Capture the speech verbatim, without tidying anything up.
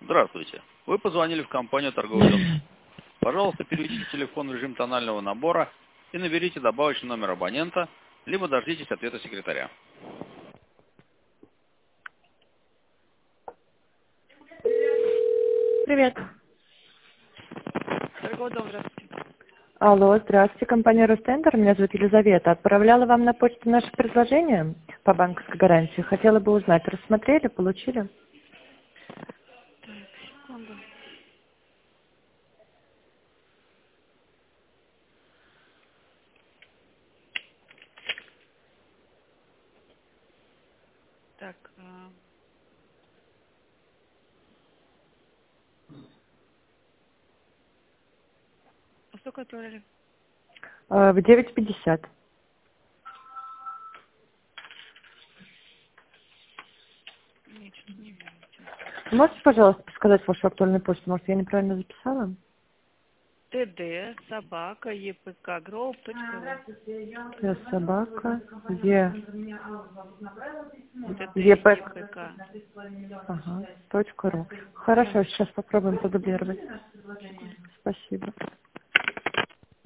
Здравствуйте. Вы позвонили в компанию торговый дом. Пожалуйста, переведите телефон в режим тонального набора и наберите добавочный номер абонента, либо дождитесь ответа секретаря. Привет. Торговый дом, здравствуйте. Алло, здравствуйте, компания Ростендер, меня зовут Елизавета. Отправляла вам на почту наше предложение по банковской гарантии. Хотела бы узнать, рассмотрели, получили? Так, секунду. Так, а... а сколько отправляли? Э, В девять пятьдесят. Нет, что-то не вижу. Можете, пожалуйста, сказать вашу актуальную почту? Может, я неправильно записала? ТД, собака, епкгроуп точка ру. Э, Собака, Е, ТД, ЕП, епк. ага, точка ру. Хорошо, сейчас попробуем продублировать. Секунду. Спасибо.